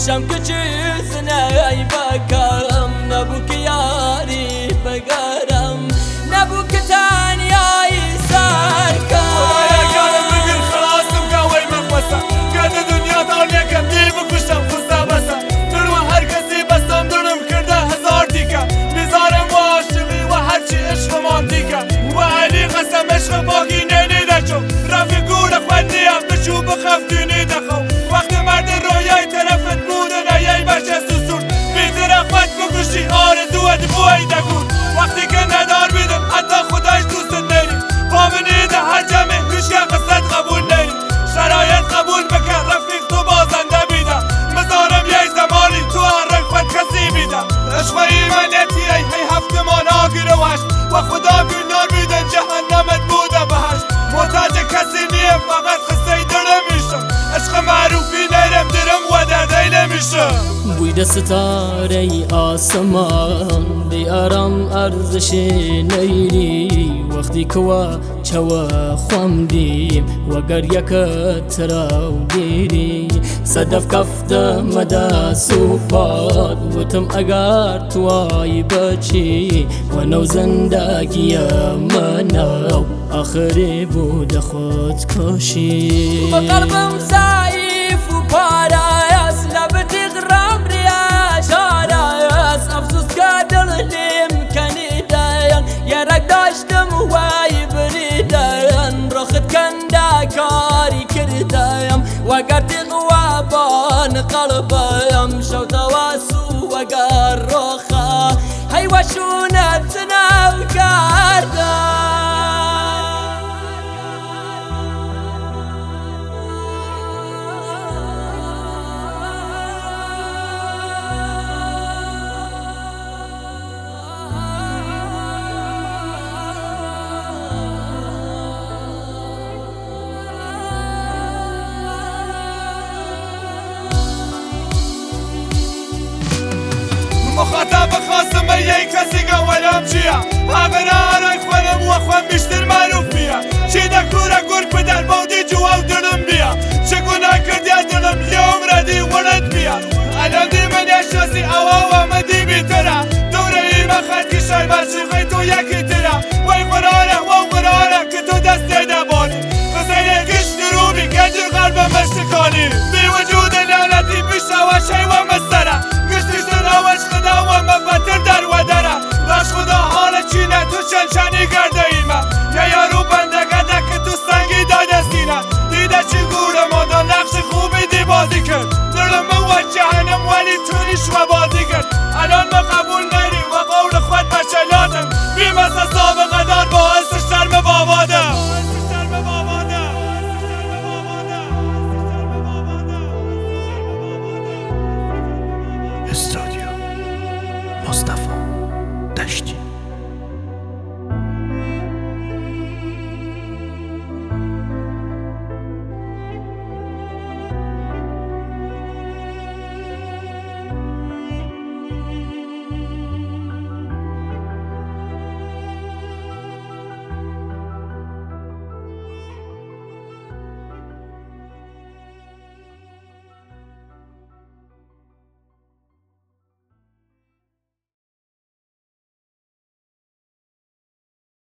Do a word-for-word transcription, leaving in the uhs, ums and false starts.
پیشم کچیزنه ای بکرم نبو که یاری بگرم نبو که تنیایی سر خدایا گرم بگیر خلاصم قوی مخوصم گرد دنیا دانیه کم دی بکشم خوسته بسم درم هر کسی بستم درم کرده هزار دیگه میزارم و عاشقی و هرچی عشق ماندیگه و علی قسم عشق باقی نینیده چون رفی گوره خوندیم بچو بخف دینیده خو وقت مرد رویای طرفت بوده نیای بچه سسون بیتر خود بکشی آرزوت بویده کن وقتی که ندار بیدم حتی خداش دوست نیری پامنیده هر جمعه کشکه قصد قبول نیری شرایط قبول بکن رفیق تو بازنده بیده مزارم یه زمانی تو هر خود کسی بیده عشق ایمانیتی ای هی هفت مان آگیر و هشت و خدا گلنار بیده جهنمت بوده بهشت محتاج کسی نیم فقط خسته دلم میشم عشق معروفی نیرم درم و دردی نمیشم بوی ستاره آسمان دیارم ارزش نیری وقتی که چوا خوام دیم و گریکت تراو دیری صدف کفت مدا سوپاد وتم اگر توای بچی و نو زندگی منو آخری بود خود کشی بقلبم ضعیف و پارایس لبت غرام ریاش آرایس افسوس که دل نمکنی داین یرک داشتم وای بریداین رخت کنده کاری کردایم وگر تقوى بان قلبایم شو تواسو وگر روخا هی وشونت ناو کردم مخاطب خواستم یه کسی که ولم چیه همه آرای خودم و خود بیشتر معروف بیا چی دکوره گرگ بدر بودی جواب دلم بیا چه گناه کردی از دلم یه عمره دی ولد بیا الان دی من اشتاسی او او مدی بیتره دوره ایمه خد که شای برشیقی تو یکی تره وی قراره و قراره که تو دست دیده بادی خسینه کشت روبی گجر قلب مشتکانی بی وجود لعنتی بیشه و شی و مستره و مبتر در و دره لاش خدا حال چینه تو شنشنی گرده ایمه یه یارو بندگه که تو سنگی داده سینه دیده چی گوره مادا نقش خوبی دی بازی کرد دلم موجهنم ولی تونیش و بازی کرد الان ما قبول نیری و قول خود بچلاتم بیمسه سابقه دار باعث شرم بابادم استودیو مصطفی دشتی